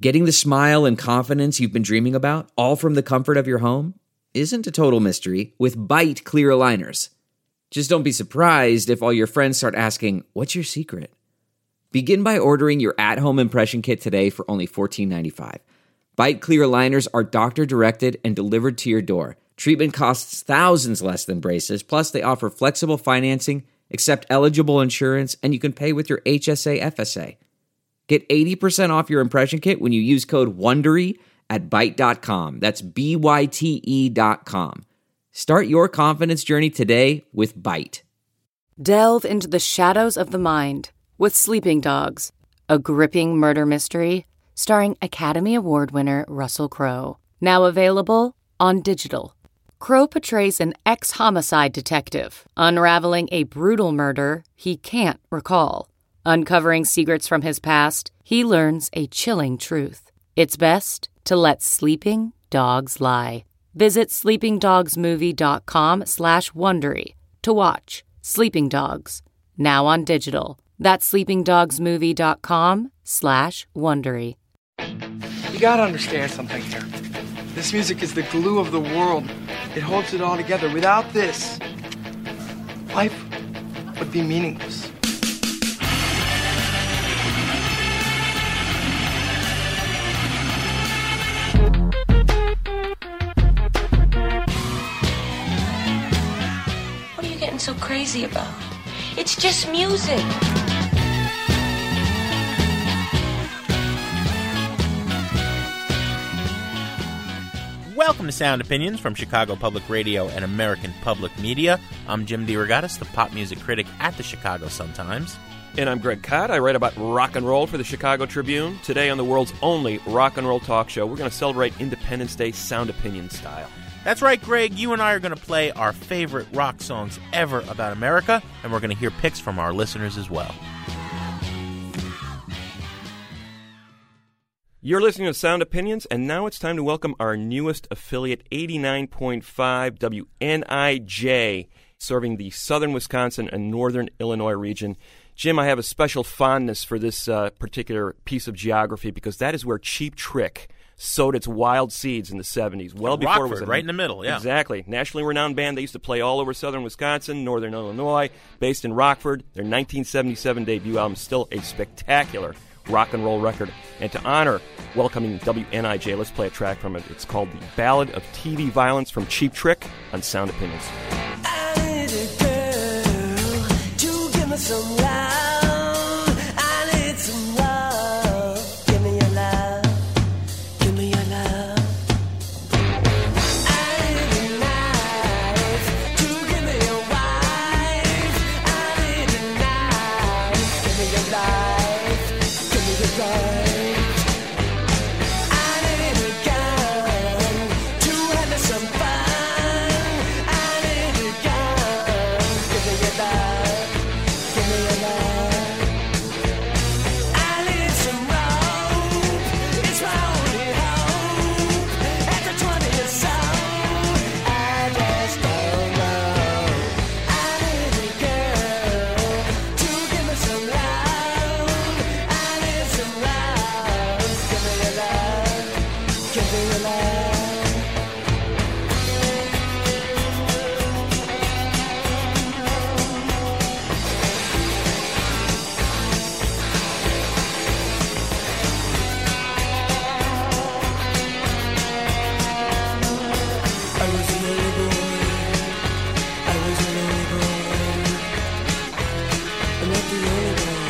Getting the smile and confidence you've been dreaming about, all from the comfort of your home, isn't a total mystery with Byte clear aligners. Just don't be surprised if all your friends start asking, "What's your secret?" Begin by ordering your at-home impression kit today for only $14.95. Byte clear aligners are doctor-directed and delivered to your door. Treatment costs thousands less than braces, plus they offer flexible financing, accept eligible insurance, and you can pay with your HSA FSA. Get 80% off your impression kit when you use code WONDERY at Byte.com. That's BYTE.com. Start your confidence journey today with Byte. Delve into the shadows of the mind with Sleeping Dogs, a gripping murder mystery starring Academy Award winner Russell Crowe. Now available on digital. Crowe portrays an ex-homicide detective unraveling a brutal murder he can't recall. Uncovering secrets from his past, he learns a chilling truth. It's best to let sleeping dogs lie. Visit sleepingdogsmovie.com/Wondery to watch Sleeping Dogs, now on digital. That's sleepingdogsmovie.com/Wondery. You gotta understand something here. This music is the glue of the world. It holds it all together. Without this, life would be meaningless. What are you getting so crazy about? It's just music. Welcome to Sound Opinions from Chicago Public Radio and American Public Media. I'm Jim DeRogatis, the pop music critic at the Chicago Sun-Times. And I'm Greg Kot. I write about rock and roll for the Chicago Tribune. Today on the world's only rock and roll talk show, we're going to celebrate Independence Day Sound Opinion style. That's right, Greg. You and I are going to play our favorite rock songs ever about America, and we're going to hear picks from our listeners as well. You're listening to Sound Opinions, and now it's time to welcome our newest affiliate, 89.5 WNIJ, serving the southern Wisconsin and northern Illinois region. Jim, I have a special fondness for this particular piece of geography because that is where Cheap Trick sowed its wild seeds in the 70s. Well before Rockford, it was right in the middle, yeah. Exactly. Nationally renowned band. They used to play all over southern Wisconsin, northern Illinois, based in Rockford. Their 1977 debut album is still a spectacular rock and roll record. And to honor welcoming WNIJ, let's play a track from it. It's called The Ballad of TV Violence from Cheap Trick on Sound Opinions. I need a girl to give me some love. I need some love. Give me your love. Give me your love. I need a knife to give me your wife. I need a knife. Give me your life. Give me your life. I need a gun to have me some fun. I need a gun. Give me your love. Give me your love. I need some rope. It's my only hope. At the 20th song, I just don't know. I need a girl to give me some love. I need some love. Give me your love. Give me your love. I was a lonely boy. I was a lonely boy. I'm not the only boy.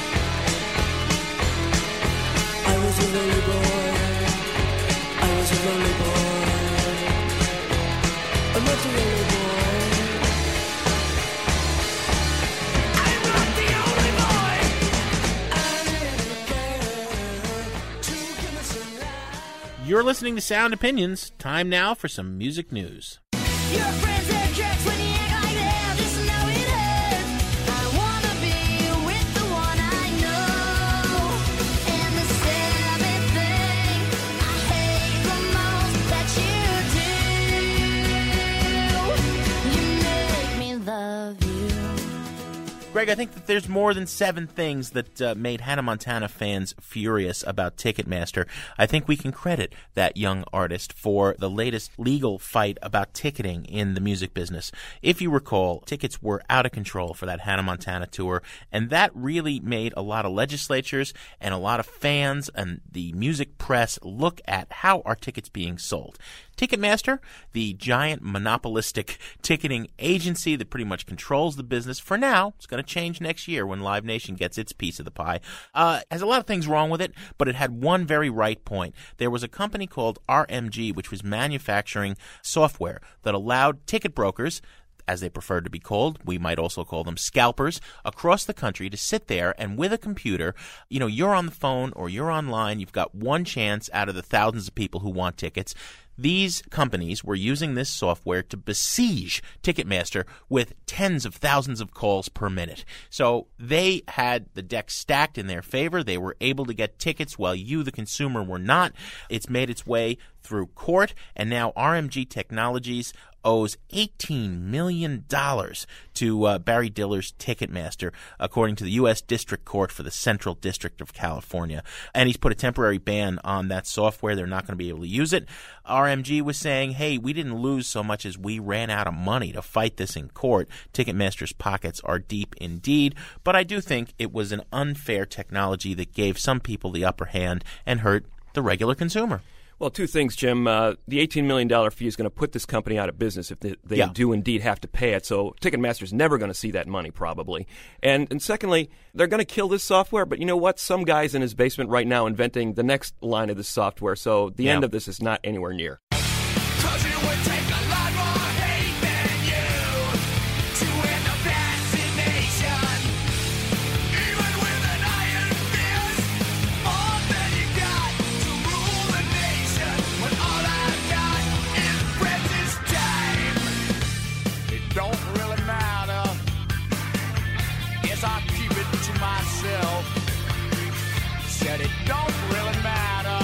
I was a lonely boy. I was a lonely boy. I'm not the only boy. I'm not the only boy. I need a girl to give me some love. You're listening to Sound Opinions. Time now for some music news. Your friends are jerks when you act like that. Just know it hurts. I wanna be with the one I know. And the savage thing I hate the most that you do. You make me love you. Greg, I think that there's more than 7 things that made Hannah Montana fans furious about Ticketmaster. I think we can credit that young artist for the latest legal fight about ticketing in the music business. If you recall, tickets were out of control for that Hannah Montana tour, and that really made a lot of legislatures and a lot of fans and the music press look at how are tickets being sold. Ticketmaster, the giant monopolistic ticketing agency that pretty much controls the business for now, it's going to change next year when Live Nation gets its piece of the pie, has a lot of things wrong with it, but it had one very right point. There was a company called RMG, which was manufacturing software that allowed ticket brokers, as they prefer to be called, we might also call them scalpers, across the country to sit there and with a computer, you're on the phone or you're online, you've got one chance out of the thousands of people who want tickets. These companies were using this software to besiege Ticketmaster with tens of thousands of calls per minute. So they had the deck stacked in their favor. They were able to get tickets while you, the consumer, were not. It's made its way through court, and now RMG Technologies owes $18 million to Barry Diller's Ticketmaster, according to the U.S. District Court for the Central District of California. And he's put a temporary ban on that software. They're not going to be able to use it. RMG was saying, hey, we didn't lose so much as we ran out of money to fight this in court. Ticketmaster's pockets are deep indeed. But I do think it was an unfair technology that gave some people the upper hand and hurt the regular consumer. Well, 2 things, Jim. The $18 million fee is going to put this company out of business if they do indeed have to pay it. So Ticketmaster's never going to see that money, probably. And secondly, they're going to kill this software. But you know what? Some guy's in his basement right now inventing the next line of this software. So the end of this is not anywhere near. Said it don't really matter.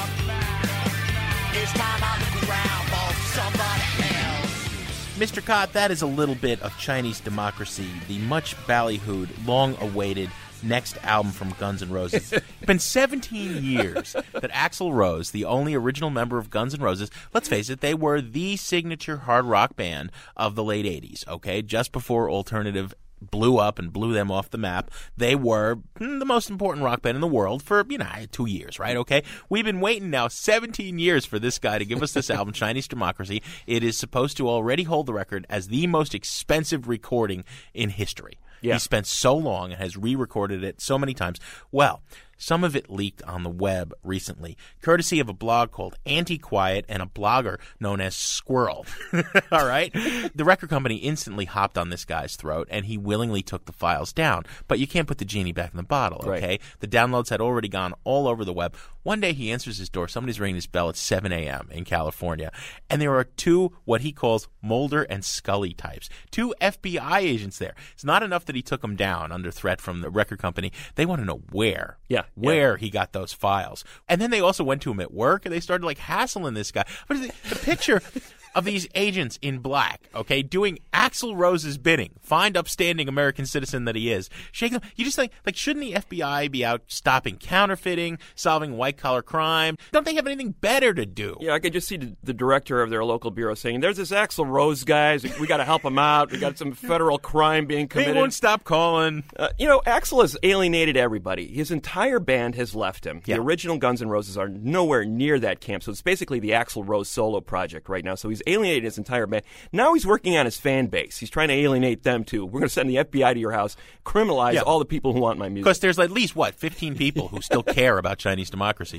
It's time I look around for somebody else. Mr. Cott, that is a little bit of Chinese Democracy, the much ballyhooed, long-awaited next album from Guns N' Roses. It's been 17 years that Axl Rose, the only original member of Guns N' Roses, let's face it, they were the signature hard rock band of the late 80s, okay? Just before alternative blew up and blew them off the map. They were the most important rock band in the world for, 2 years, right? Okay? We've been waiting now 17 years for this guy to give us this album, Chinese Democracy. It is supposed to already hold the record as the most expensive recording in history. Yeah. He spent so long and has re-recorded it so many times. Well, some of it leaked on the web recently, courtesy of a blog called Anti-Quiet and a blogger known as Squirrel. All right? The record company instantly hopped on this guy's throat, and he willingly took the files down. But you can't put the genie back in the bottle, okay? Right. The downloads had already gone all over the web. One day he answers his door. Somebody's ringing his bell at 7 a.m. in California. And there are 2, what he calls Mulder and Scully types. 2 FBI agents there. It's not enough that he took them down under threat from the record company. They want to know where. Where he got those files. And then they also went to him at work, and they started, hassling this guy. But the picture of these agents in black, okay, doing Axl Rose's bidding, fine, upstanding American citizen that he is, shaking them. You just think, shouldn't the FBI be out stopping counterfeiting, solving white-collar crime? Don't they have anything better to do? Yeah, I could just see the director of their local bureau saying, there's this Axl Rose guy, we got to help him out, we got some federal crime being committed. He won't stop calling. Axl has alienated everybody. His entire band has left him. Yeah. The original Guns N' Roses are nowhere near that camp, so it's basically the Axl Rose solo project right now, so he's alienated his entire band. Now he's working on his fan base. He's trying to alienate them, too. We're going to send the FBI to your house, criminalize all the people who want my music. Because there's at least, 15 people who still care about Chinese Democracy.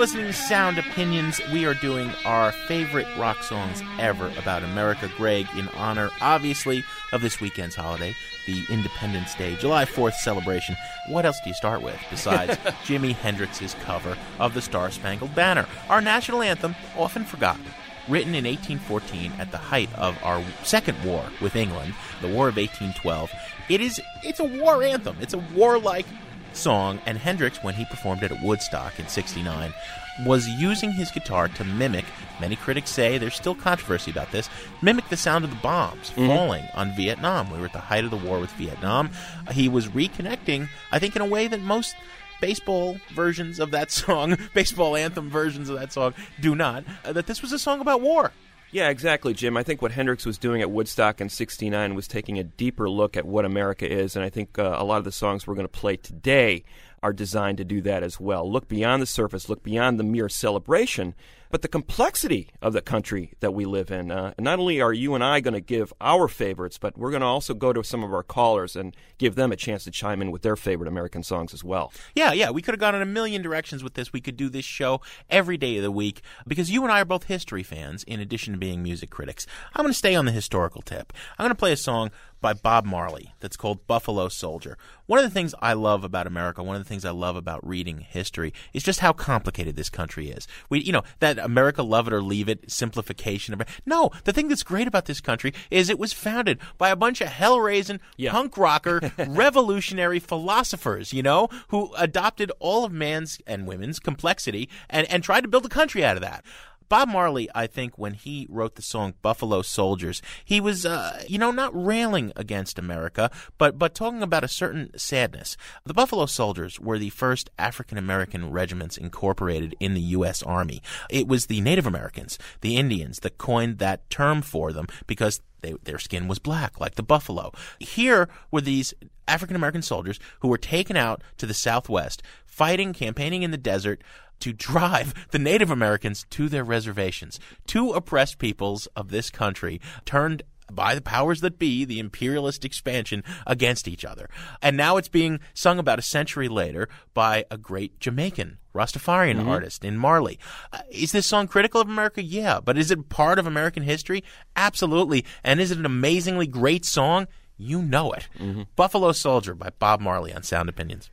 listening to Sound Opinions. We are doing our favorite rock songs ever about America. Greg, in honor, obviously, of this weekend's holiday, the Independence Day, July 4th celebration. What else do you start with besides Jimi Hendrix's cover of the Star-Spangled Banner, our national anthem, often forgotten? Written in 1814 at the height of our second war with England, the War of 1812. It's a war anthem. It's a warlike song, and Hendrix, when he performed it at Woodstock in '69, was using his guitar to mimic, many critics say, there's still controversy about this, mimic the sound of the bombs falling on Vietnam. We were at the height of the war with Vietnam. He was reconnecting, I think, in a way that most baseball versions of that song, baseball anthem versions of that song, do not, that this was a song about war. Yeah, exactly, Jim. I think what Hendrix was doing at Woodstock in '69 was taking a deeper look at what America is, and I think a lot of the songs we're going to play today are designed to do that as well. Look beyond the surface, look beyond the mere celebration, but the complexity of the country that we live in. Not only are you and I going to give our favorites, but we're going to also go to some of our callers and give them a chance to chime in with their favorite American songs as well. Yeah, we could have gone in a million directions with this. We could do this show every day of the week because you and I are both history fans in addition to being music critics. I'm going to stay on the historical tip. I'm going to play a song by Bob Marley that's called Buffalo Soldier. One of the things I love about America, one of the things I love about reading history is just how complicated this country is. That America love it or leave it simplification. No, the thing that's great about this country is it was founded by a bunch of hell-raising, punk rocker, revolutionary philosophers, who adopted all of man's and women's complexity and tried to build a country out of that. Bob Marley, I think, when he wrote the song Buffalo Soldiers, he was, not railing against America, but talking about a certain sadness. The Buffalo Soldiers were the first African-American regiments incorporated in the U.S. Army. It was the Native Americans, the Indians, that coined that term for them because their skin was black, like the buffalo. Here were these African-American soldiers who were taken out to the Southwest, fighting, campaigning in the desert, to drive the Native Americans to their reservations. Two oppressed peoples of this country turned by the powers that be, the imperialist expansion, against each other. And now it's being sung about a century later by a great Jamaican Rastafarian artist in Marley. Is this song critical of America? Yeah. But is it part of American history? Absolutely. And is it an amazingly great song? You know it. Buffalo Soldier by Bob Marley on Sound Opinions.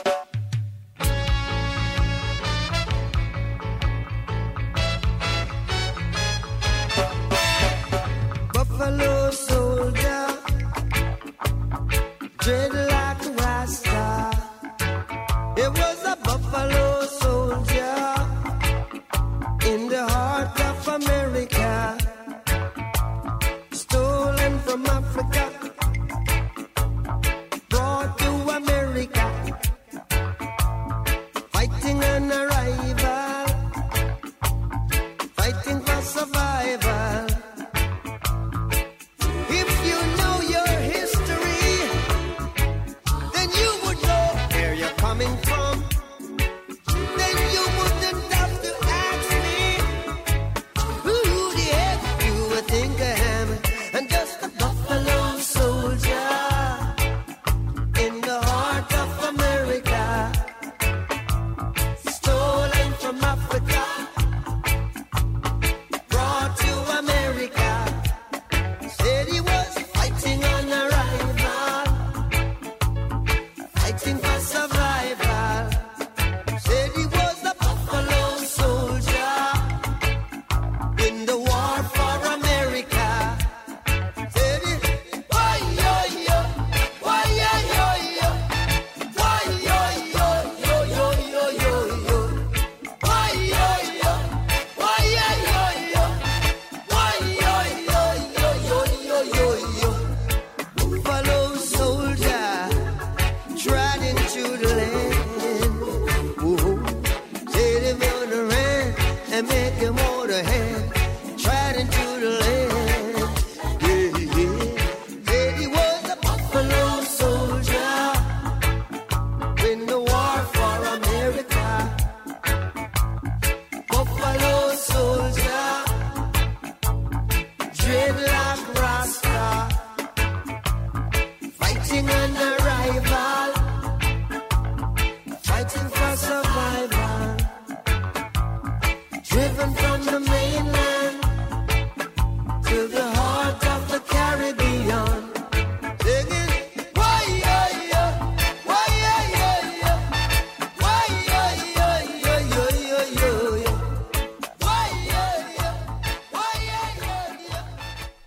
Buffalo soldier, dread like a Rasta. It was a buffalo soldier in the heart of America, stolen from Africa, brought to America, fighting an arrival, fighting for survival. If you know your history,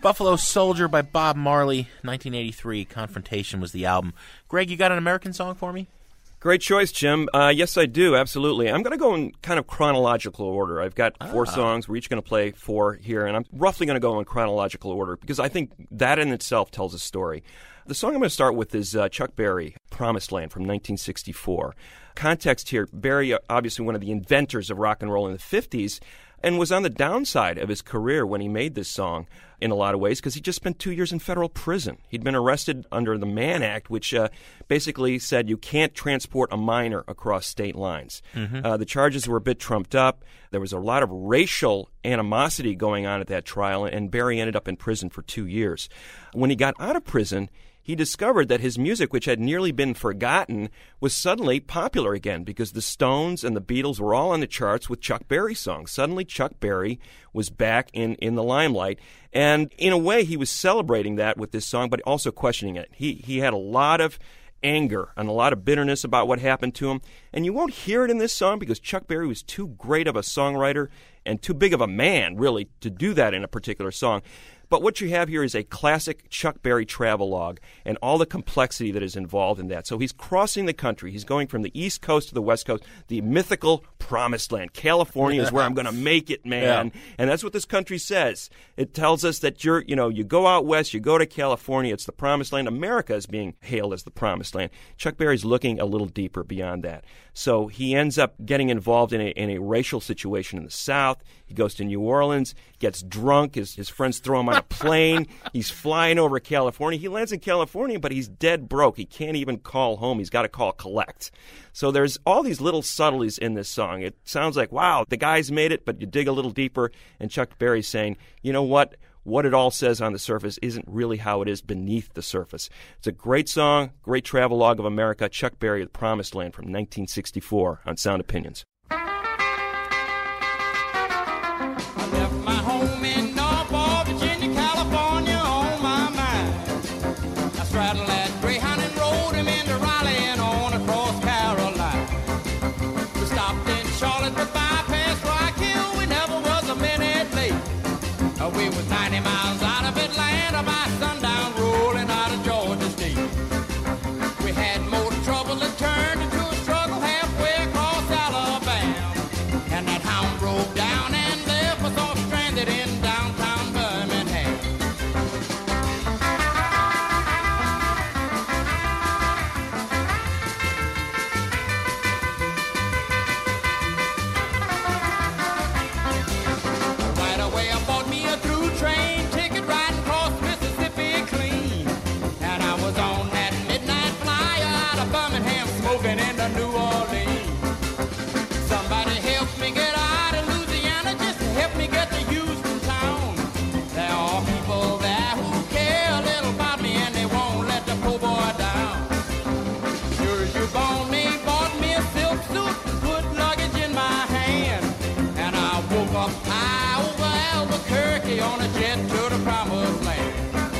Buffalo Soldier by Bob Marley, 1983. Confrontation was the album. Greg, you got an American song for me? Great choice, Jim. Yes, I do, absolutely. I'm going to go in kind of chronological order. I've got 4 songs. We're each going to play 4 here, and I'm roughly going to go in chronological order because I think that in itself tells a story. The song I'm going to start with is Chuck Berry, Promised Land from 1964. Context here, Berry, obviously one of the inventors of rock and roll in the 50s, and was on the downside of his career when he made this song in a lot of ways because he just spent 2 years in federal prison. He'd been arrested under the Mann Act, which basically said you can't transport a minor across state lines. The charges were a bit trumped up. There was a lot of racial animosity going on at that trial, and Berry ended up in prison for 2 years. When he got out of prison, he discovered that his music, which had nearly been forgotten, was suddenly popular again because the Stones and the Beatles were all on the charts with Chuck Berry songs. Suddenly, Chuck Berry was back in the limelight. And in a way, he was celebrating that with this song, but also questioning it. He had a lot of anger and a lot of bitterness about what happened to him. And you won't hear it in this song because Chuck Berry was too great of a songwriter and too big of a man, really, to do that in a particular song. But what you have here is a classic Chuck Berry travelogue and all the complexity that is involved in that. So he's crossing the country. He's going from the East Coast to the West Coast, the mythical Promised Land. California is where I'm going to make it, man. Yeah. And that's what this country says. It tells us that you go out west, you go to California, it's the Promised Land. America is being hailed as the Promised Land. Chuck Berry's looking a little deeper beyond that. So he ends up getting involved in a racial situation in the South. He goes to New Orleans, gets drunk. His friends throw him on a plane. He's flying over California. He lands in California, but he's dead broke. He can't even call home. He's got to call collect. So there's all these little subtleties in this song. It sounds like, wow, the guy's made it, but you dig a little deeper, and Chuck Berry's saying, you know what? What it all says on the surface isn't really how it is beneath the surface. It's a great song, great travelogue of America. Chuck Berry, The Promised Land from 1964 on Sound Opinions. I left my home in Norfolk, Virginia, California on my mind. I straddled that Greyhound and rode him into Raleigh and on across Carolina. We stopped in Charlotte with bypass Rock Hill. We never was a minute late. We was 90 miles out of Atlanta by sundown, rolling out of Georgia State. We had more trouble than turned into a struggle halfway across Alabama. And that hound broke down and left us all stranded in downtown Birmingham. Right away I bought me a through train ticket riding across Mississippi clean. And I was on that midnight flyer out of Birmingham smoking into New Orleans. Somebody help me get out of Louisiana, just help me get to Houston town. There are people there who care a little about me and they won't let the poor boy down. Sure as you bought me a silk suit and put luggage in my hand. And I woke up high over Albuquerque on a jet to the Promised Land.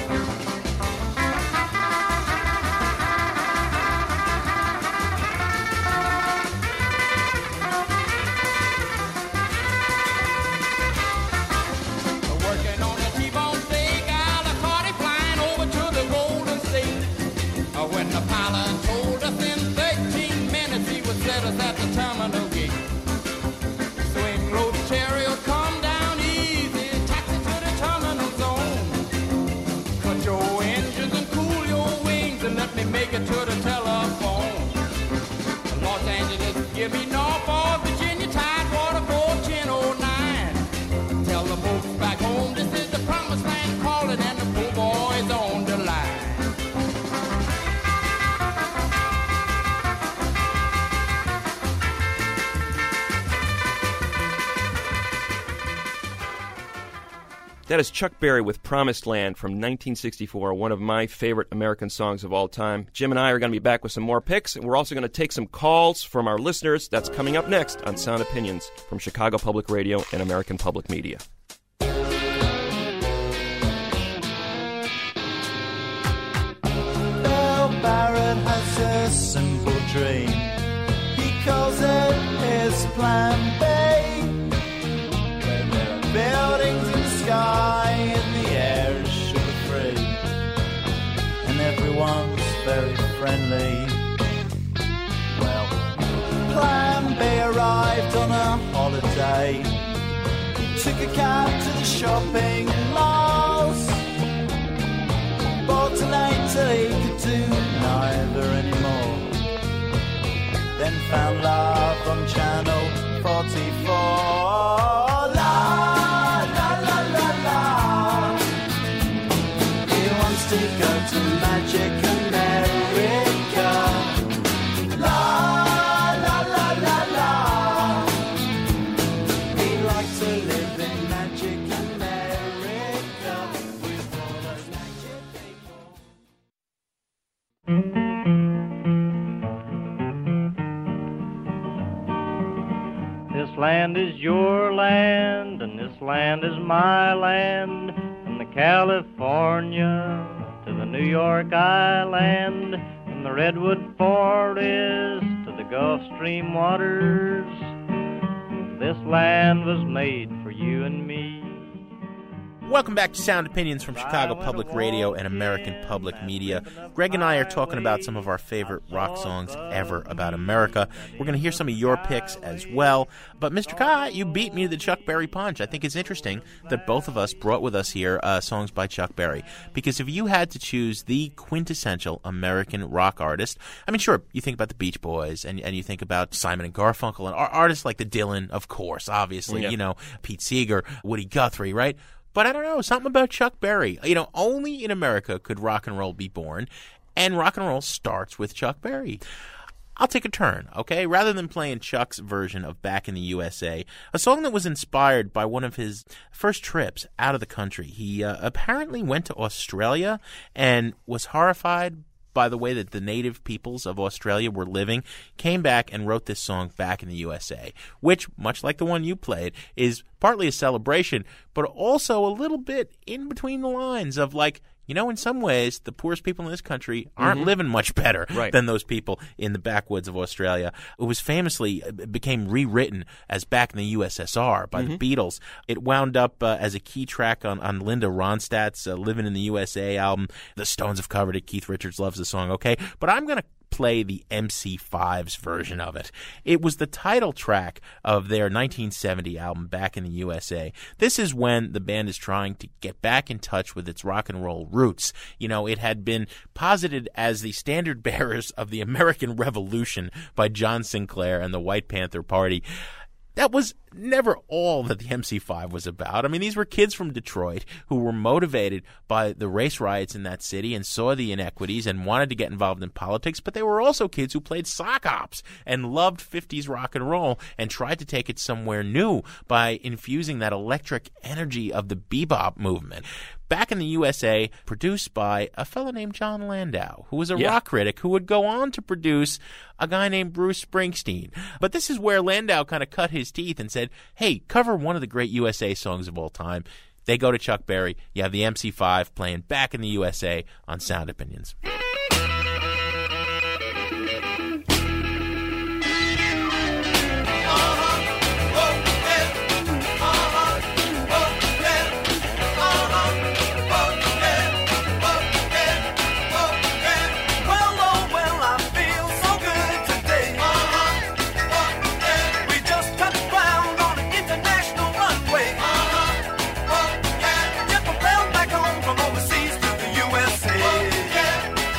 Working on a T-bone steak, Alicante flying over to the Golden State. When the pilot told us in 13 minutes he would set us at the terminal gate. Swing low chariot, come down easy, taxi to the terminal zone. Cut your engines and cool your wings and let me make it to the telephone. Los Angeles, give me Norfolk, Virginia, Tidewater 41009. Tell the folks back home this is the Promised Land calling and the poor boys on the line. That is Chuck Berry with Promised Land from 1964, one of my favorite American songs of all time. Jim and I are going to be back with some more picks, and we're also going to take some calls from our listeners. That's coming up next on Sound Opinions from Chicago Public Radio and American Public Media. Bill Barrett has a simple dream. He calls it his plan B. Where there are buildings in the sky and the air is everyone's very friendly. Well, Plan B arrived on a holiday. Took a cab to the shopping malls. Bought a late till he could do neither anymore. Then found love on channel 44. La, la, la, la, la. He wants to go to Magic America. La, la, la, la, la. He'd like to live in Magic America with all those magic people. This land is your land, and this land is my land. From the California to the New York Island, from the Redwood Forest to the Gulf Stream waters, this land was made for you and me. Welcome back to Sound Opinions from Chicago Public Radio and American Public Media. Greg and I are talking about some of our favorite rock songs ever about America. We're going to hear some of your picks as well. But Mr. Kai, you beat me to the Chuck Berry punch. I think it's interesting that both of us brought with us here songs by Chuck Berry. Because if you had to choose the quintessential American rock artist, I mean, sure, you think about the Beach Boys and you think about Simon and Garfunkel and artists like the Dylan, of course, obviously, Yeah. you know, Pete Seeger, Woody Guthrie, right? But I don't know, something about Chuck Berry. You know, only in America could rock and roll be born, and rock and roll starts with Chuck Berry. I'll take a turn, okay? Rather than playing Chuck's version of Back in the USA, a song that was inspired by one of his first trips out of the country. He apparently went to Australia and was horrified by the way that the native peoples of Australia were living, came back and wrote this song Back in the USA, which, much like the one you played, is partly a celebration, but also a little bit in between the lines of like, you know, in some ways, the poorest people in this country aren't living much better than those people in the backwoods of Australia. It was famously became rewritten as Back in the USSR by the Beatles. It wound up as a key track on Linda Ronstadt's Living in the USA album. The Stones have covered it. Keith Richards loves the song, okay? But I'm going to play the MC5's version of it. It was the title track of their 1970 album, Back in the USA. This is when the band is trying to get back in touch with its rock and roll roots. You know, it had been posited as the standard bearers of the American Revolution by John Sinclair and the White Panther Party. That was never all that the MC5 was about. I mean, these were kids from Detroit who were motivated by the race riots in that city and saw the inequities and wanted to get involved in politics, but they were also kids who played sock ops and loved 50s rock and roll and tried to take it somewhere new by infusing that electric energy of the bebop movement. Back in the USA, produced by a fellow named John Landau, who was a rock critic who would go on to produce a guy named Bruce Springsteen. But this is where Landau kind of cut his teeth and said, hey, cover one of the great USA songs of all time. They go to Chuck Berry. You have the MC5 playing Back in the USA on Sound Opinions. Get propelled back home from overseas to the USA.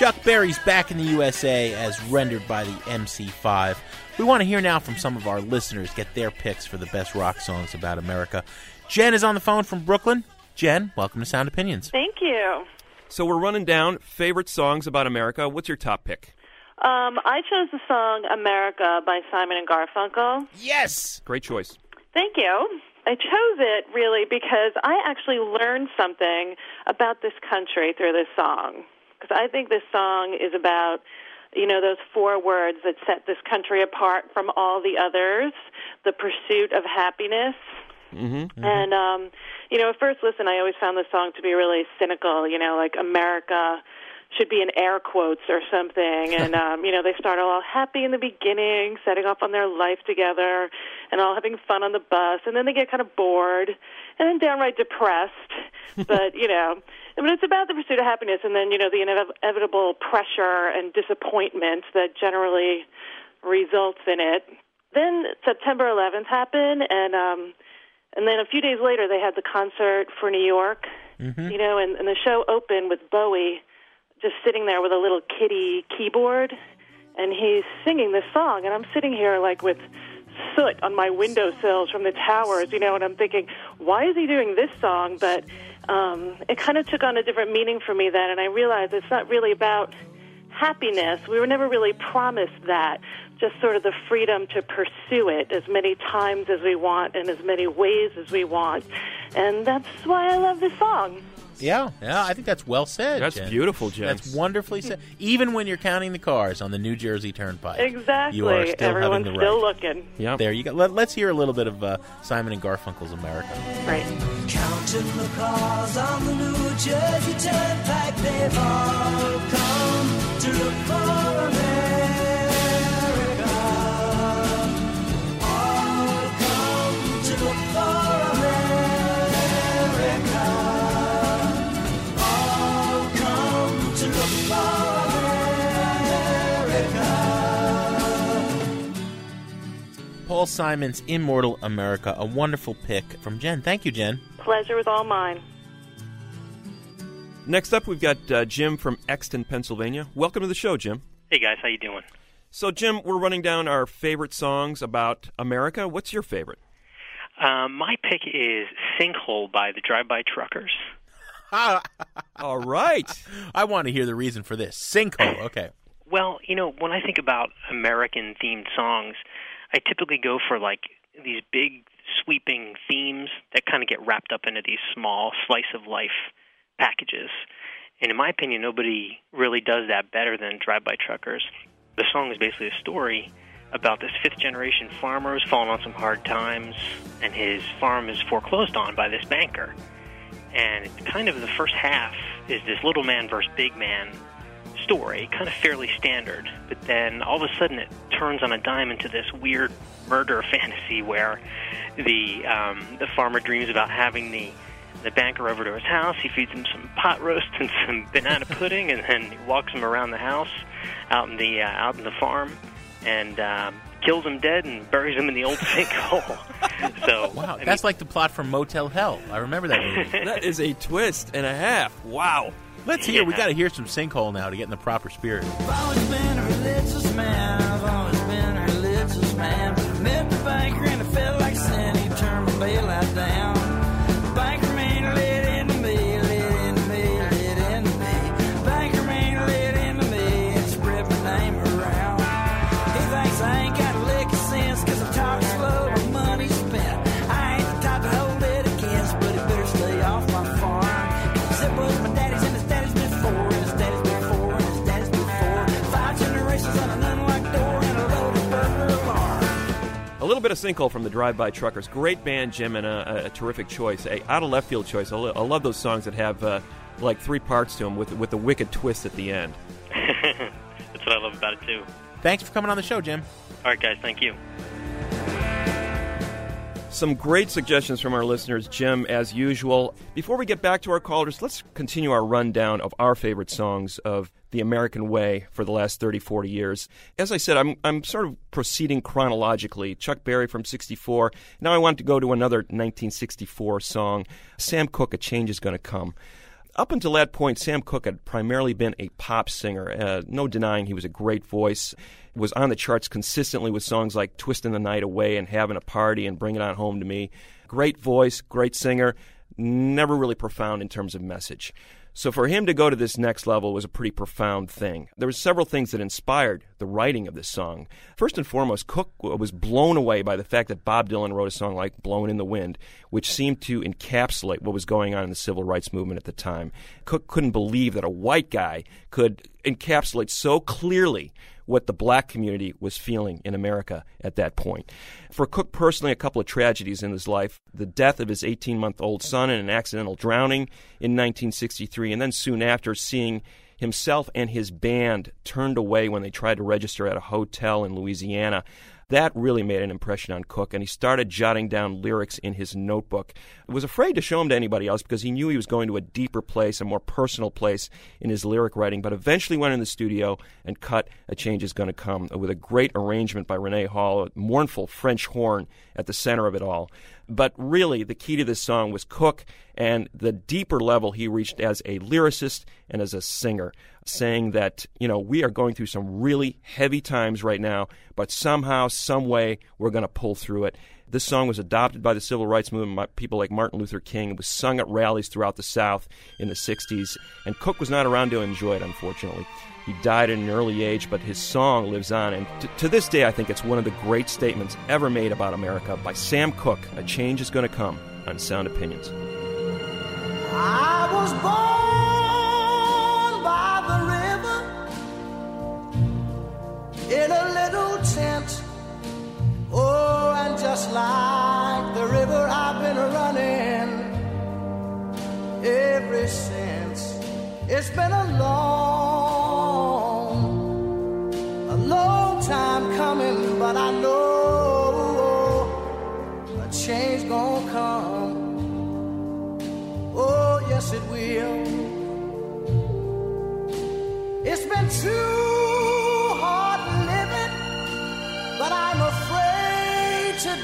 Chuck Berry's Back in the USA as rendered by the MC5. We want to hear now from some of our listeners, get their picks for the best rock songs about America. Jen is on the phone from Brooklyn. Jen, welcome to Sound Opinions. Thank you. So we're running down favorite songs about America. What's your top pick? I chose the song America by Simon and Garfunkel. Yes! Great choice. Thank you. I chose it really because I actually learned something about this country through this song. Because I think this song is about, you know, those 4 words that set this country apart from all the others, the pursuit of happiness. Mm-hmm. And, you know, at first listen, I always found this song to be really cynical, you know, like America should be in air quotes or something. And, you know, they start all happy in the beginning, setting off on their life together and all having fun on the bus. And then they get kind of bored and then downright depressed. But, you know, I mean, it's about the pursuit of happiness and then, you know, the inevitable pressure and disappointment that generally results in it. Then September 11th happened, and then a few days later they had the concert for New York, you know, and the show opened with Bowie just sitting there with a little kiddie keyboard, and he's singing this song, and I'm sitting here like with soot on my windowsills from the towers, you know, and I'm thinking, why is he doing this song? But it kind of took on a different meaning for me then, and I realized it's not really about happiness. We were never really promised that, just sort of the freedom to pursue it as many times as we want in as many ways as we want. And that's why I love this song. Yeah, I think that's well said, That's Jen. beautiful, Jen. That's wonderfully said. Even when you're counting the cars on the New Jersey Turnpike. Exactly. You are still Everyone's having the right. still looking. Yep. There you go. Let's hear a little bit of Simon and Garfunkel's America. Right. Counting the cars on the New Jersey Turnpike, they've all come to look for America. All come to look for America. All come to look for America. Paul Simon's Immortal America, a wonderful pick from Jen. Thank you, Jen. Pleasure was all mine. Next up, we've got Jim from Exton, Pennsylvania. Welcome to the show, Jim. Hey, guys. How you doing? So, Jim, we're running down our favorite songs about America. What's your favorite? My pick is Sinkhole by the Drive-By Truckers. All right. I want to hear the reason for this. Sinkhole, okay. Well, you know, when I think about American-themed songs, I typically go for, like, these big, sweeping themes that kind of get wrapped up into these small slice-of-life packages. And in my opinion, nobody really does that better than Drive-By Truckers. The song is basically a story about this fifth-generation farmer who's fallen on some hard times, and his farm is foreclosed on by this banker. And it's kind of the first half is this little man versus big man story, kind of fairly standard. But then all of a sudden it turns on a dime into this weird murder fantasy where the farmer dreams about having the banker over to his house. He feeds him some pot roast and some banana pudding, and then he walks him around the house out in the farm, and kills him dead and buries him in the old sinkhole. So wow, that's like the plot from Motel Hell. I remember that movie. That is a twist and a half. Wow. Let's hear. We got to hear some Sinkhole now to get in the proper spirit. I've always been a religious man. I've always been a religious man. But I met the banker and I felt like sin. He turned my bailout down. The banker man lit into me, lit into me, lit into me. Banker man lit into me and spread my name around. He thinks I ain't got a lick of sense 'cause I talk slow, my money's spent. I ain't the type to hold it against, but he better stay off my farm. 'Cause it was my daddy's and his daddy's before, and his daddy's before, and his daddy's before. 5 generations on an unlocked door and a loaded burglar alarm. A little bit of Sinkhole from the Drive-By Truckers. Great band, Jim, and a terrific choice. A out-of-left-field choice. I love those songs that have like 3 parts to them with a wicked twist at the end. That's what I love about it, too. Thanks for coming on the show, Jim. All right, guys. Thank you. Some great suggestions from our listeners, Jim, as usual. Before we get back to our callers, let's continue our rundown of our favorite songs of the American way for the last 30, 40 years. As I said, I'm sort of proceeding chronologically. Chuck Berry from 64. Now I want to go to another 1964 song, Sam Cooke, A Change Is Gonna Come. Up until that point, Sam Cooke had primarily been a pop singer. No denying he was a great voice. Was on the charts consistently with songs like Twisting the Night Away and Having a Party and Bring It On Home to Me. Great voice, great singer, never really profound in terms of message. So for him to go to this next level was a pretty profound thing. There were several things that inspired the writing of this song. First and foremost, Cooke was blown away by the fact that Bob Dylan wrote a song like Blowin' in the Wind, which seemed to encapsulate what was going on in the civil rights movement at the time. Cooke couldn't believe that a white guy could encapsulate so clearly what the black community was feeling in America at that point. For Cooke personally, a couple of tragedies in his life: the death of his 18-month-old son in an accidental drowning in 1963, and then soon after seeing himself and his band turned away when they tried to register at a hotel in Louisiana. That really made an impression on Cooke, and he started jotting down lyrics in his notebook. He was afraid to show them to anybody else because he knew he was going to a deeper place, a more personal place in his lyric writing, but eventually went in the studio and cut A Change Is Gonna Come with a great arrangement by Renee Hall, a mournful French horn at the center of it all. But really, the key to this song was Cooke and the deeper level he reached as a lyricist and as a singer, saying that, we are going through some really heavy times right now, but somehow, some way, we're going to pull through it. This song was adopted by the civil rights movement by people like Martin Luther King. It was sung at rallies throughout the South in the 60s, and Cooke was not around to enjoy it, unfortunately. He died at an early age, but his song lives on, and to this day, I think it's one of the great statements ever made about America by Sam Cooke. A Change Is Gonna Come on Sound Opinions. I was born by the river in a little tent. Oh, and just like the river, I've been running ever since. It's been a long time coming, but I know a change gonna come. Oh, yes, it will. It's been too hard living, but I'm afraid to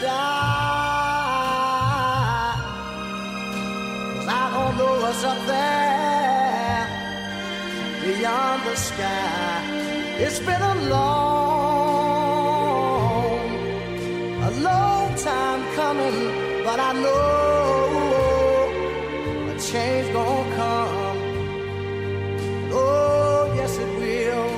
die. 'Cause I don't know what's up there beyond the sky. It's been a long time coming, but I know a change gonna come. Oh, yes it will.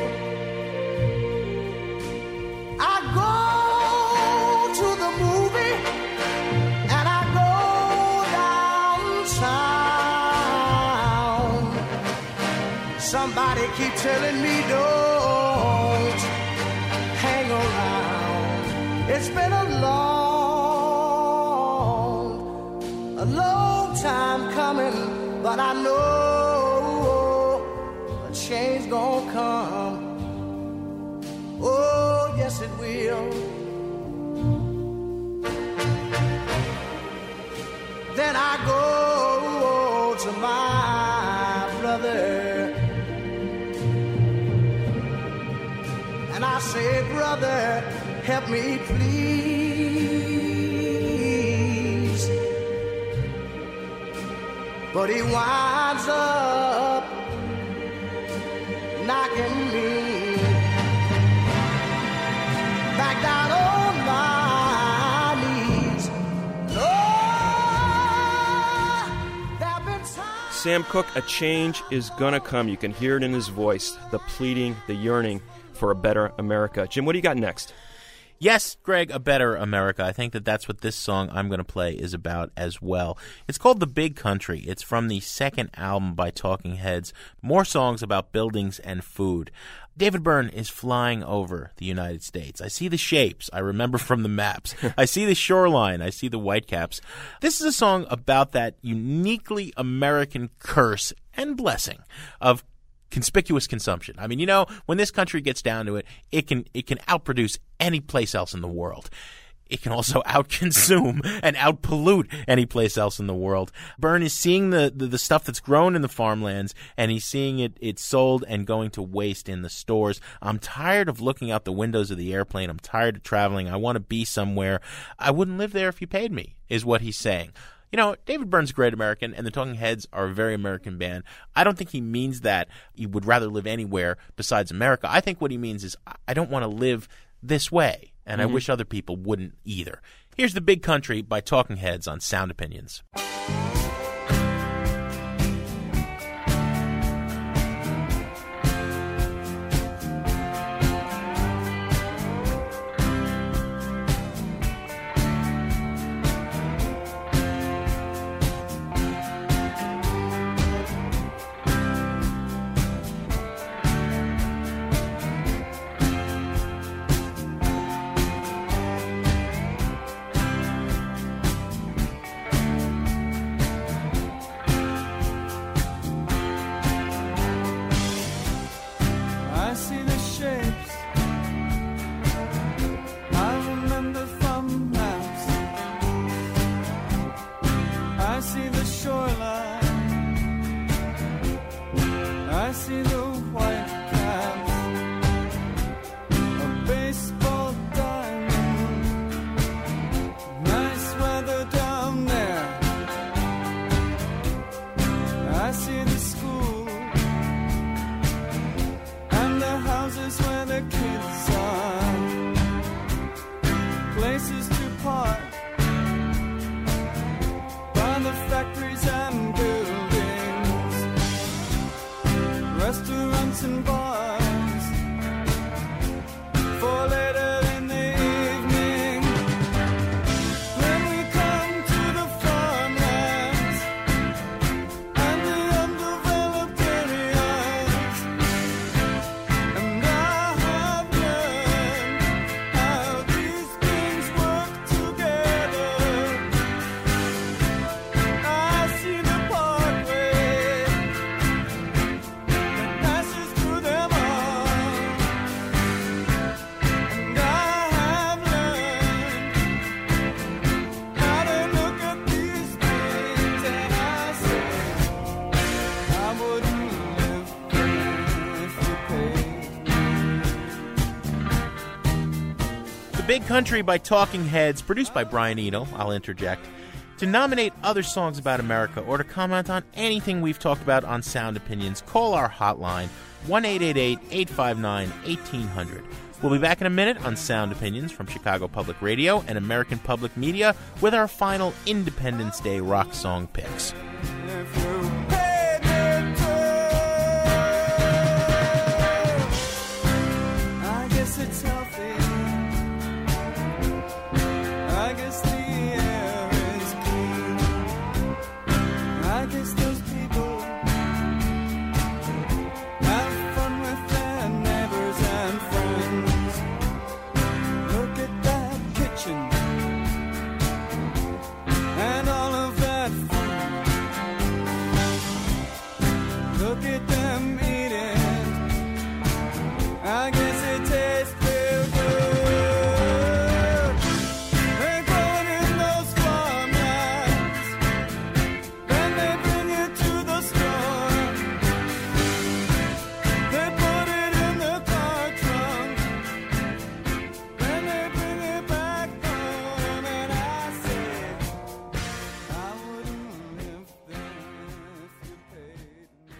I go to the movie and I go downtown. Somebody keep telling me don't hang around. It's been a long time coming, but I know a change gonna come. Oh, yes it will. Then I go to my brother and I say, brother, help me please. But he winds up knocking me back down on my knees. Oh, there've been times. Sam Cooke, A Change Is Gonna Come. You can hear it in his voice, the pleading, the yearning for a better America. Jim, what do you got next? Yes, Greg, A Better America. I think that's what this song I'm going to play is about as well. It's called The Big Country. It's from the second album by Talking Heads. More songs about buildings and food. David Byrne is flying over the United States. I see the shapes. I remember from the maps. I see the shoreline. I see the whitecaps. This is a song about that uniquely American curse and blessing of conspicuous consumption. I mean, when this country gets down to it, it can outproduce any place else in the world. It can also outconsume and outpollute any place else in the world. Byrne is seeing the stuff that's grown in the farmlands, and he's seeing it sold and going to waste in the stores. I'm tired of looking out the windows of the airplane. I'm tired of traveling. I want to be somewhere. I wouldn't live there if you paid me, is what he's saying. You know, David Byrne's a great American, and the Talking Heads are a very American band. I don't think he means that he would rather live anywhere besides America. I think what he means is, I don't want to live this way, and I wish other people wouldn't either. Here's The Big Country by Talking Heads on Sound Opinions. I see the shapes I remember from maps. I see the shoreline. I see the white caps, a baseball diamond. Nice weather down there. I see the school and the houses where the kids are, places to park by the factories and buildings, restaurants and bars for later in the evening. Then we come to the farmlands and the undeveloped areas. And I have learned how these things work together. I see the parkway that passes through them all. And I have learned how to look at these things, and I say, I wouldn't live if you paid. The Big Country by Talking Heads, produced by Brian Eno, I'll interject. To nominate other songs about America or to comment on anything we've talked about on Sound Opinions, call our hotline, 1-888-859-1800. We'll be back in a minute on Sound Opinions from Chicago Public Radio and American Public Media with our final Independence Day rock song picks. If you paid your toll, I guess it's healthy. I guess the air is clean. I guess those people have fun with their neighbors and friends. Look at that kitchen and all of that food. Look at them eating. I guess it tastes real good. They're growing in those farmlands. Then they bring it to the store. They put it in the car trunk. Then they bring it back home. And I say, I wouldn't live there if you paid me.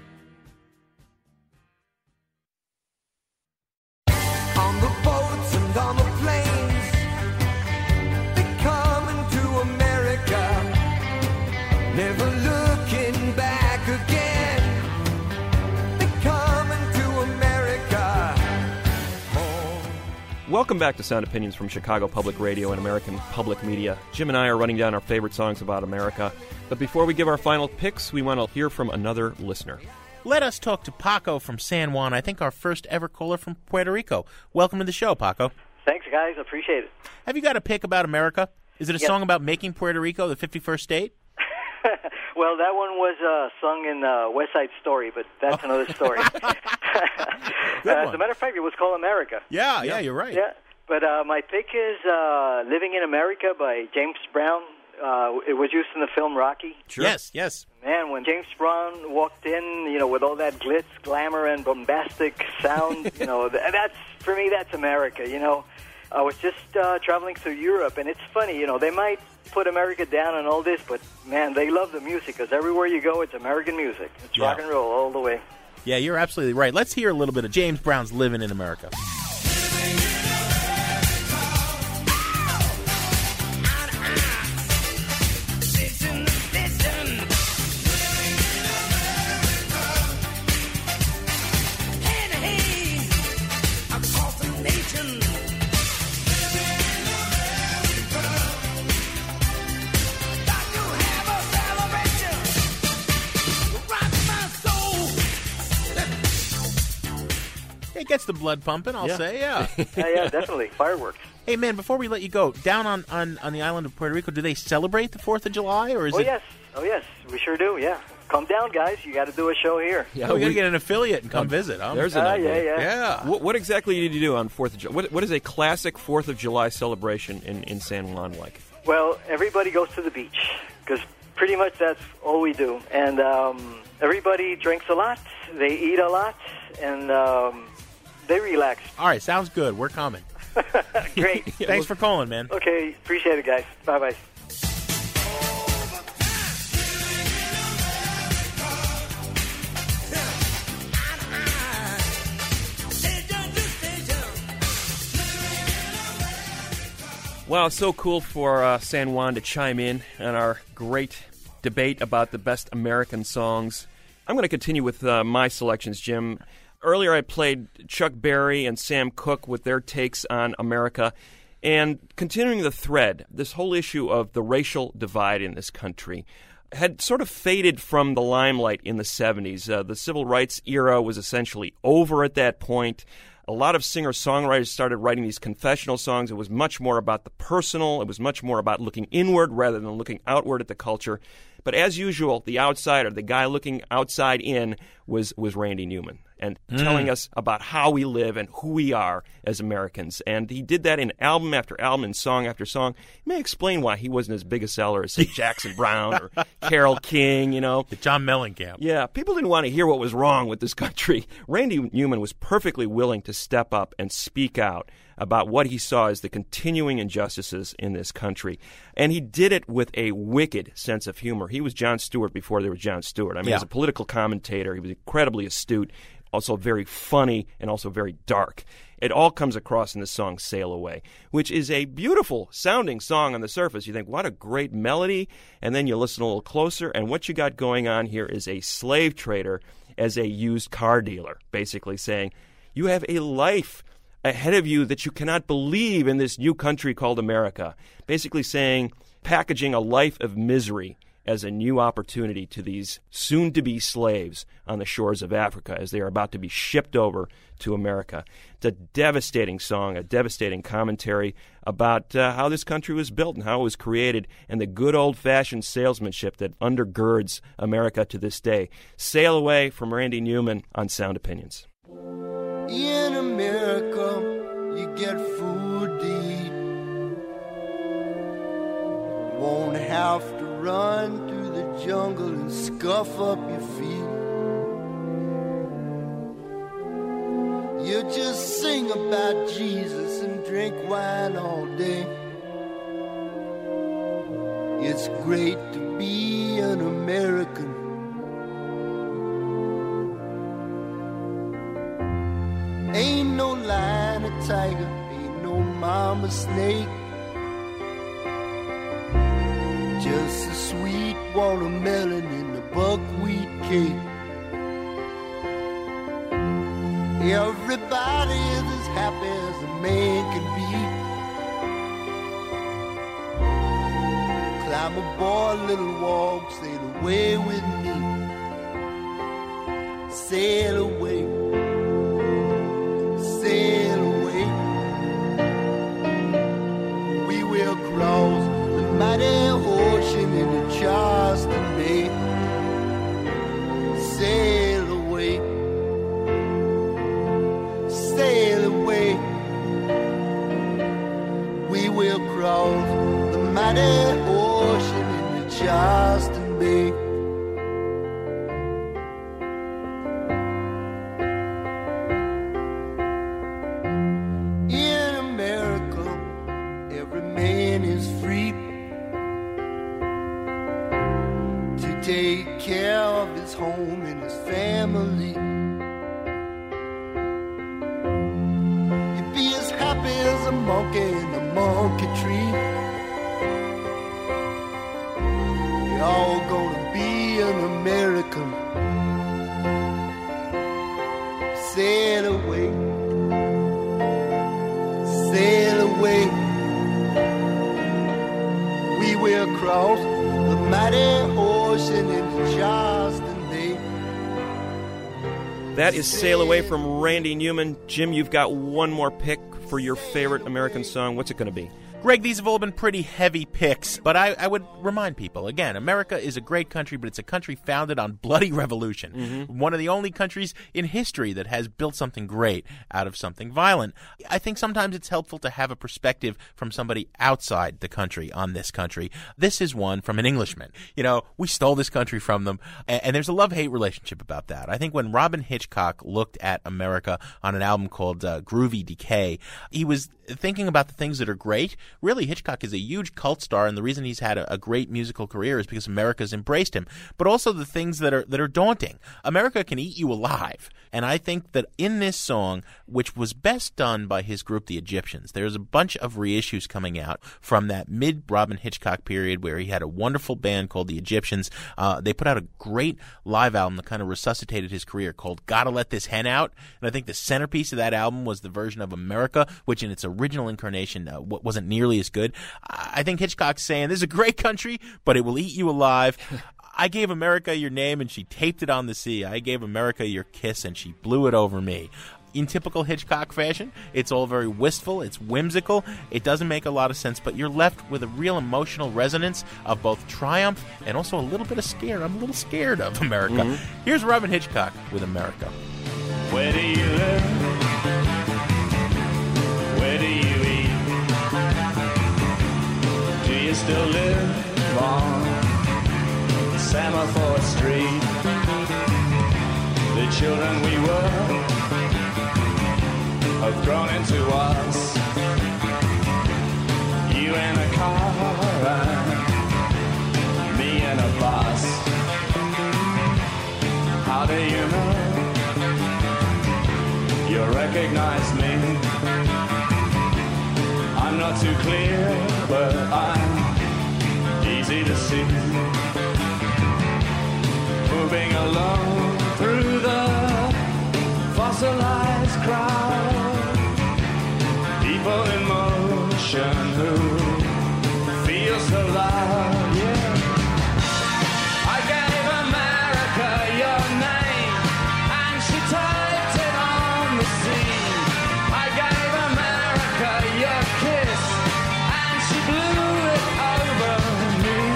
On the boats and on the planes, they're coming to America, never looking back again. They're coming to America. Welcome back to Sound Opinions from Chicago Public Radio and American Public Media. Jim and I are running down our favorite songs about America. But before we give our final picks, we want to hear from another listener. Let us talk to Paco from San Juan, I think our first ever caller from Puerto Rico. Welcome to the show, Paco. Thanks, guys. Appreciate it. Have you got a pick about America? Is it a Yes. song about making Puerto Rico the 51st state? Well, that one was sung in West Side Story, but that's another story. As a matter of fact, it was called America. Yeah, you're right. Yeah, but my pick is Living in America by James Brown. It was used in the film Rocky. Sure. Yes. Man, when James Brown walked in, with all that glitz, glamour, and bombastic sound, that's for me, that's America. I was just traveling through Europe, and it's funny, you know, they might put America down and all this, but, man, they love the music, because everywhere you go, it's American music. It's rock and roll all the way. Yeah, you're absolutely right. Let's hear a little bit of James Brown's Living in America. It gets the blood pumping, I'll say, yeah. Yeah, definitely. Fireworks. Hey, man, before we let you go, down on the island of Puerto Rico, do they celebrate the 4th of July? Or is it... Yes. Oh, yes. We sure do, yeah. Come down, guys. You got to do a show here. Yeah, we got to get an affiliate and come visit. Huh? There's an idea. Yeah. What exactly did you do on 4th of July? What is a classic 4th of July celebration in San Juan like? Well, everybody goes to the beach, because pretty much that's all we do. And everybody drinks a lot, they eat a lot, and they relax. All right, sounds good. We're coming. Great. Thanks for calling, man. Okay, appreciate it, guys. Bye-bye. Wow, so cool for San Juan to chime in on our great debate about the best American songs. I'm going to continue with my selections, Jim. Earlier I played Chuck Berry and Sam Cooke with their takes on America. And continuing the thread, this whole issue of the racial divide in this country had sort of faded from the limelight in the 70s. The civil rights era was essentially over at that point. A lot of singer-songwriters started writing these confessional songs. It was much more about the personal. It was much more about looking inward rather than looking outward at the culture. But as usual, the outsider, the guy looking outside in, was Randy Newman and telling us about how we live and who we are as Americans. And he did that in album after album and song after song. It may explain why he wasn't as big a seller as, say, Jackson Browne or Carole King, you know. John Mellencamp. Yeah, people didn't want to hear what was wrong with this country. Randy Newman was perfectly willing to step up and speak out about what he saw as the continuing injustices in this country. And he did it with a wicked sense of humor. He was Jon Stewart before there was Jon Stewart. I mean, as a political commentator, he was incredibly astute, also very funny, and also very dark. It all comes across in the song Sail Away, which is a beautiful sounding song on the surface. You think, what a great melody, and then you listen a little closer, and what you got going on here is a slave trader as a used car dealer, basically saying, you have a life ahead of you that you cannot believe in this new country called America. Basically saying, packaging a life of misery as a new opportunity to these soon-to-be slaves on the shores of Africa as they are about to be shipped over to America. It's a devastating song, a devastating commentary about how this country was built and how it was created and the good old-fashioned salesmanship that undergirds America to this day. Sail Away from Randy Newman on Sound Opinions. In America, you get food to eat. You won't have to run through the jungle and scuff up your feet. You just sing about Jesus and drink wine all day. It's great to be an American. Ain't no lion or tiger, ain't no mama snake. Just a sweet watermelon in the buckwheat cake. Everybody is as happy as a man can be. Climb aboard, little walk, sail away with me. Sail away. Sail away. We will cross the mighty ocean into Charleston Bay. Sail away. Sail away. We will cross the mighty ocean into Charleston Bay. In America, take care of his home and his family. He'd be as happy as a monkey in a monkey tree. You're all gonna be an American. Sail away, sail away. We will cross the mighty ocean in just a day. That is Sail Away from Randy Newman. Jim, you've got one more pick for your favorite American song. What's it going to be? Greg, these have all been pretty heavy picks, but I would remind people, again, America is a great country, but it's a country founded on bloody revolution. Mm-hmm. One of the only countries in history that has built something great out of something violent. I think sometimes it's helpful to have a perspective from somebody outside the country on this country. This is one from an Englishman. You know, we stole this country from them, and there's a love-hate relationship about that. I think when Robyn Hitchcock looked at America on an album called Groovy Decay, he was thinking about the things that are great. Really, Hitchcock is a huge cult star, and the reason he's had a great musical career is because America's embraced him. But also the things that are daunting. America can eat you alive. And I think that in this song, which was best done by his group, The Egyptians, there's a bunch of reissues coming out from that mid-Robyn Hitchcock period where he had a wonderful band called The Egyptians. They put out a great live album that kind of resuscitated his career called Gotta Let This Hen Out. And I think the centerpiece of that album was the version of America, which in its original incarnation wasn't nearly as good. I think Hitchcock's saying, this is a great country, but it will eat you alive. I gave America your name, and she taped it on the sea. I gave America your kiss, and she blew it over me. In typical Hitchcock fashion, it's all very wistful, it's whimsical, it doesn't make a lot of sense, but you're left with a real emotional resonance of both triumph and also a little bit of scare. I'm a little scared of America. Mm-hmm. Here's Robyn Hitchcock with America. Where do you live? Where do you eat? Do you still live on Semaphore Street? The children we were have grown into us. You in a car and me in a bus. How do you know you recognize me? I'm not too clear, but I'm easy to see. Moving along through the fossilized crowd, people in motion who feel so loud, yeah. I gave America your name, and she typed it on the scene. I gave America your kiss, and she blew it over me.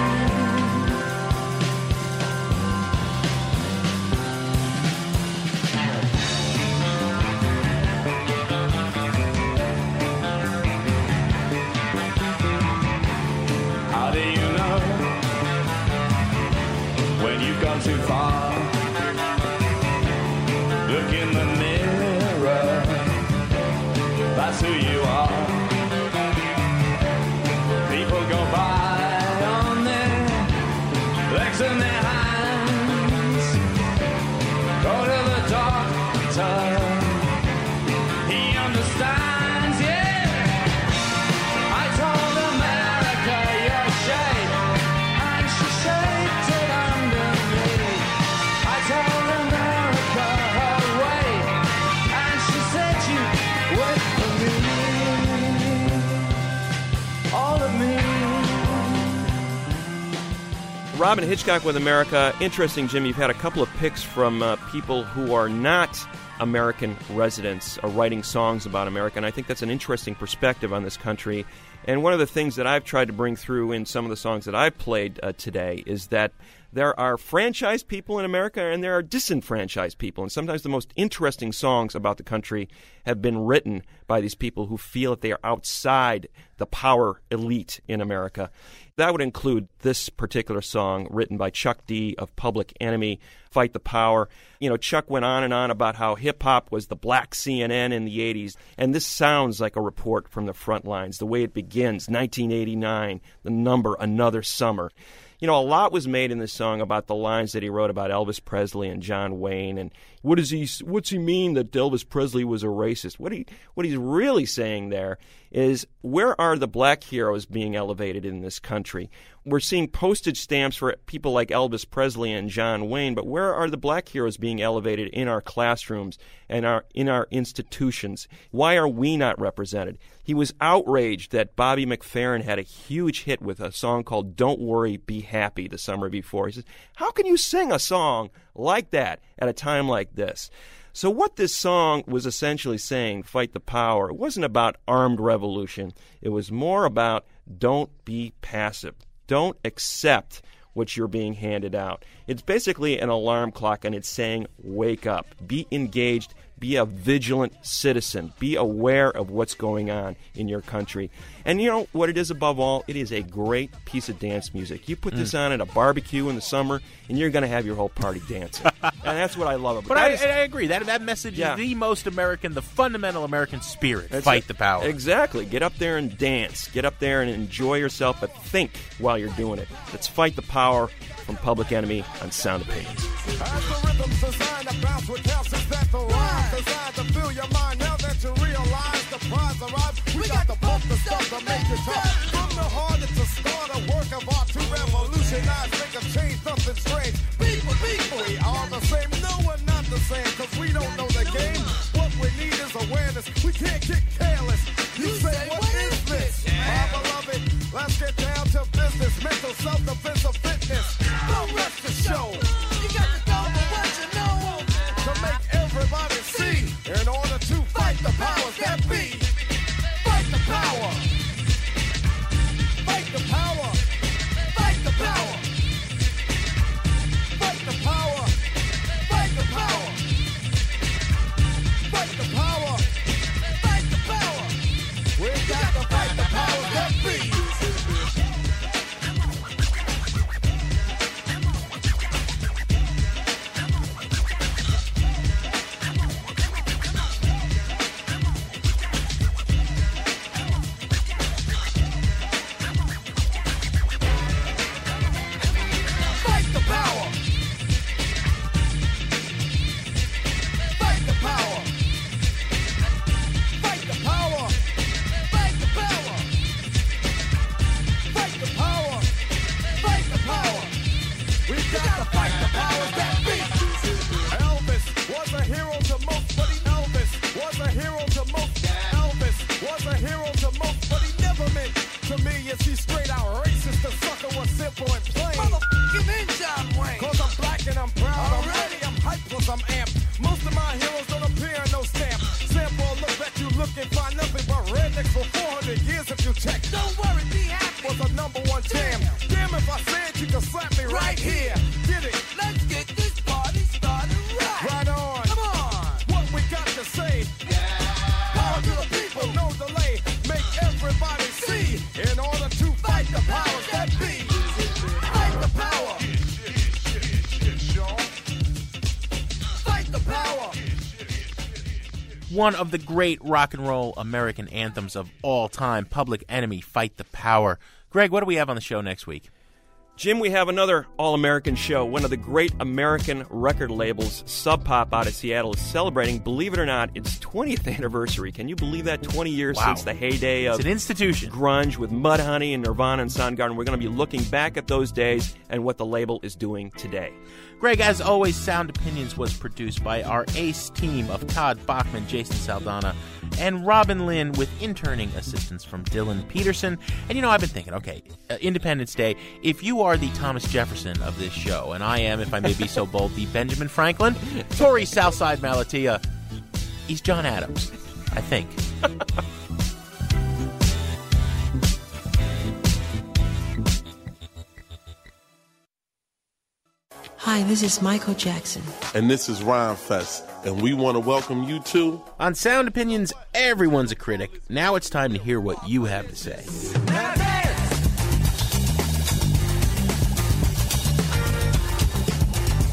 How do you know when you've gone too far? Look in the mirror, that's who you are. People go by on their legs and their hands. Go to the doctor, he understands, yeah. I told America your shape, and she shaped it under me. I told America her weight, and she said you wait for me, all of me. Robyn Hitchcock with America. Interesting, Jim, you've had a couple of picks from people who are not American residents are writing songs about America, and I think that's an interesting perspective on this country. And one of the things that I've tried to bring through in some of the songs that I've played today is that there are franchised people in America and there are disenfranchised people. And sometimes the most interesting songs about the country have been written by these people who feel that they are outside the power elite in America. That would include this particular song written by Chuck D of Public Enemy, Fight the Power. You know, Chuck went on and on about how hip-hop was the black CNN in the 80s, and this sounds like a report from the front lines. The way it begins, 1989, the number, Another Summer. You know, a lot was made in this song about the lines that he wrote about Elvis Presley and John Wayne, and what's he mean that Elvis Presley was a racist? What he's really saying there is, where are the black heroes being elevated in this country? We're seeing postage stamps for people like Elvis Presley and John Wayne, but where are the black heroes being elevated in our classrooms and in our institutions? Why are we not represented? He was outraged that Bobby McFerrin had a huge hit with a song called Don't Worry, Be Happy the summer before. He says, how can you sing a song like that at a time like this? So what this song was essentially saying, Fight the Power, it wasn't about armed revolution. It was more about don't be passive. Don't accept what you're being handed out. It's basically an alarm clock, and it's saying, wake up, be engaged, be a vigilant citizen, be aware of what's going on in your country. And you know what it is above all? It is a great piece of dance music. You put this on at a barbecue in the summer, and you're going to have your whole party dancing. And that's what I love about it. But I agree. That message is the most American, the fundamental American spirit. Fight the power. Exactly. Get up there and dance. Get up there and enjoy yourself, but think while you're doing it. Let's fight the power from Public Enemy on Sound Opinions. As the rhythm's designed to bounce with calcium that the rhyme designed to fill your mind. Now that you realize the prize arrives, we got to pump the stuff to make it tough. From the heart to start a work of art to revolutionize, make a change, something strange. People, we are the same. No, we're not the same, cause we don't know the game. What we need is awareness. We can't get careless. You say, what is this? My beloved, let's get down to business. Mental self-defense of fitness. Don't rest the show. You got to go for what you know. To make everybody see. In order to fight the powers that be. Fight the power. Fight the power. Fight the power. Fight the power. Fight the power. Fight the power. Fight the power. We got to fight the powers that be. One of the great rock and roll American anthems of all time, Public Enemy, Fight the Power. Greg, what do we have on the show next week? Jim, we have another all-American show. One of the great American record labels, Sub Pop out of Seattle, is celebrating, believe it or not, its 20th anniversary. Can you believe that? 20 years since the heyday of it's an institution. Grunge with Mudhoney and Nirvana and Soundgarden. We're going to be looking back at those days and what the label is doing today. Greg, as always, Sound Opinions was produced by our ace team of Todd Bachman, Jason Saldana, and Robin Lynn, with interning assistance from Dylan Peterson. And, you know, I've been thinking, okay, Independence Day, if you are the Thomas Jefferson of this show, and I am, if I may be so bold, the Benjamin Franklin, Tory Southside Malatia, he's John Adams, I think. Hi, this is Michael Jackson. And this is Rhyme Fest, and we want to welcome you to... On Sound Opinions, everyone's a critic. Now it's time to hear what you have to say.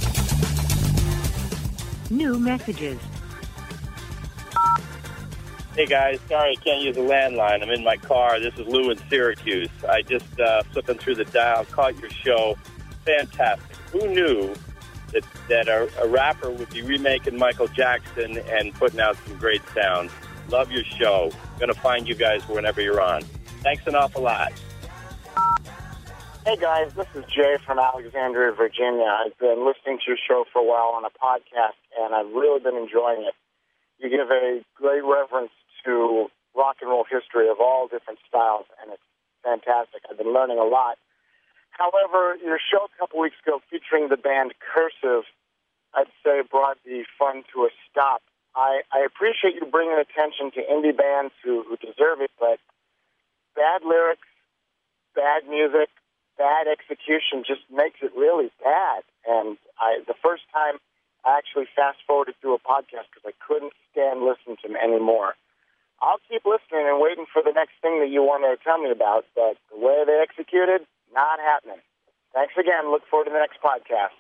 New messages. Hey guys, sorry I can't use a landline. I'm in my car. This is Lou in Syracuse. I just flipping through the dial, caught your show. Fantastic. Who knew that a rapper would be remaking Michael Jackson and putting out some great sounds? Love your show. Gonna find you guys whenever you're on. Thanks an awful lot. Hey guys, this is Jay from Alexandria, Virginia. I've been listening to your show for a while on a podcast, and I've really been enjoying it. You give a great reference to rock and roll history of all different styles, and it's fantastic. I've been learning a lot. However, your show a couple weeks ago featuring the band Cursive, I'd say brought the fun to a stop. I appreciate you bringing attention to indie bands who deserve it, but bad lyrics, bad music, bad execution just makes it really bad. And the first time I actually fast-forwarded through a podcast because I couldn't stand listening to them anymore. I'll keep listening and waiting for the next thing that you want to tell me about, but the way they executed, not happening. Thanks again. Look forward to the next podcast.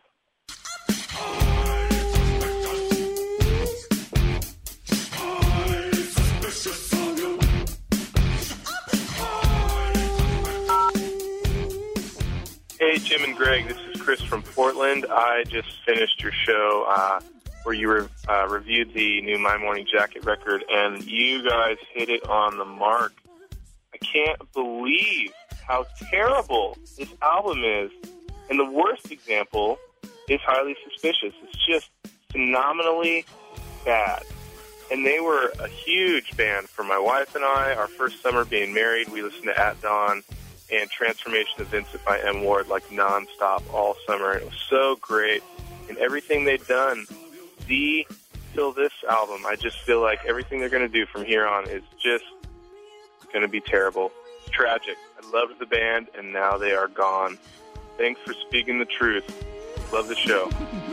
Hey, Jim and Greg, this is Chris from Portland. I just finished your show where you reviewed the new My Morning Jacket record, and you guys hit it on the mark. I can't believe how terrible this album is. And the worst example is Highly Suspicious. It's just phenomenally bad. And they were a huge band for my wife and I. Our first summer being married, we listened to At Dawn and Transformation of Vincent by M. Ward like nonstop all summer. It was so great. And everything they've done, till this album, I just feel like everything they're going to do from here on is just going to be terrible. It's tragic. I loved the band, and now they are gone. Thanks for speaking the truth. Love the show.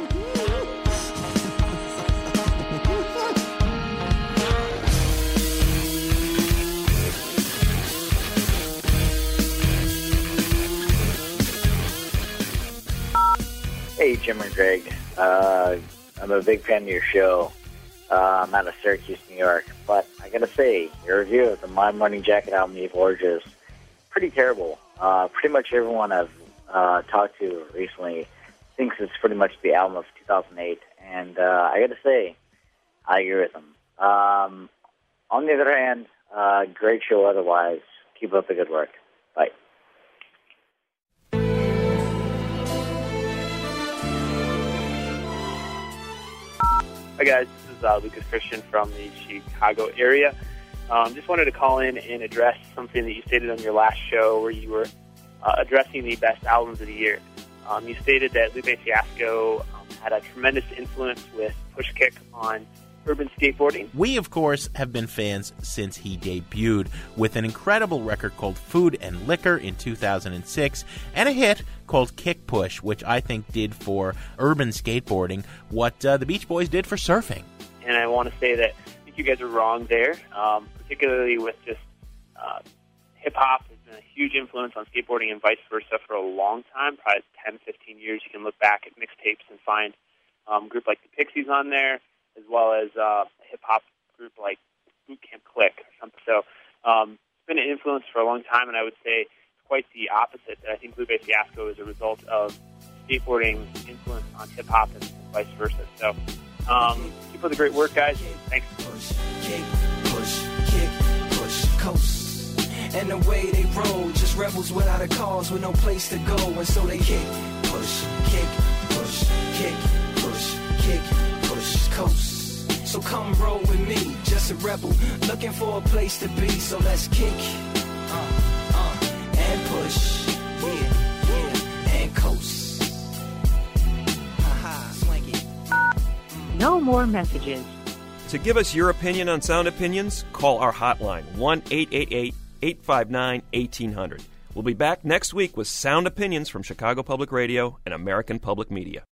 Hey, Jim and Greg. I'm a big fan of your show. I'm out of Syracuse, New York. But I got to say, your review of the My Morning Jacket album, Eve Orges, pretty terrible. Pretty much everyone I've talked to recently thinks it's pretty much the album of 2008. And I got to say, I agree with them. On the other hand, great show otherwise. Keep up the good work. Bye. Hi guys, this is Lucas Christian from the Chicago area. Just wanted to call in and address something that you stated on your last show where you were addressing the best albums of the year. You stated that Lupe Fiasco had a tremendous influence with Push Kick on urban skateboarding. We, of course, have been fans since he debuted with an incredible record called Food and Liquor in 2006 and a hit called Kick Push, which I think did for urban skateboarding what the Beach Boys did for surfing. And I want to say that I think you guys are wrong there, particularly with just hip-hop has been a huge influence on skateboarding and vice versa for a long time, probably 10, 15 years. You can look back at mixtapes and find a group like the Pixies on there, as well as a hip-hop group like Boot Camp Click or something. So it's been an influence for a long time, and I would say it's quite the opposite, that I think Lupe Fiasco is a result of skateboarding influence on hip-hop and vice versa. So keep up the great work, guys. Thanks. Push, kick, push, coast. And the way they roll, just rebels without a cause with no place to go. And so they kick, push, kick, push, coast. So come roll with me, just a rebel, looking for a place to be. So let's kick, and push, yeah, and coast. Haha, swanky. No more messages. To give us your opinion on Sound Opinions, call our hotline, 1-888-859-1800. We'll be back next week with Sound Opinions from Chicago Public Radio and American Public Media.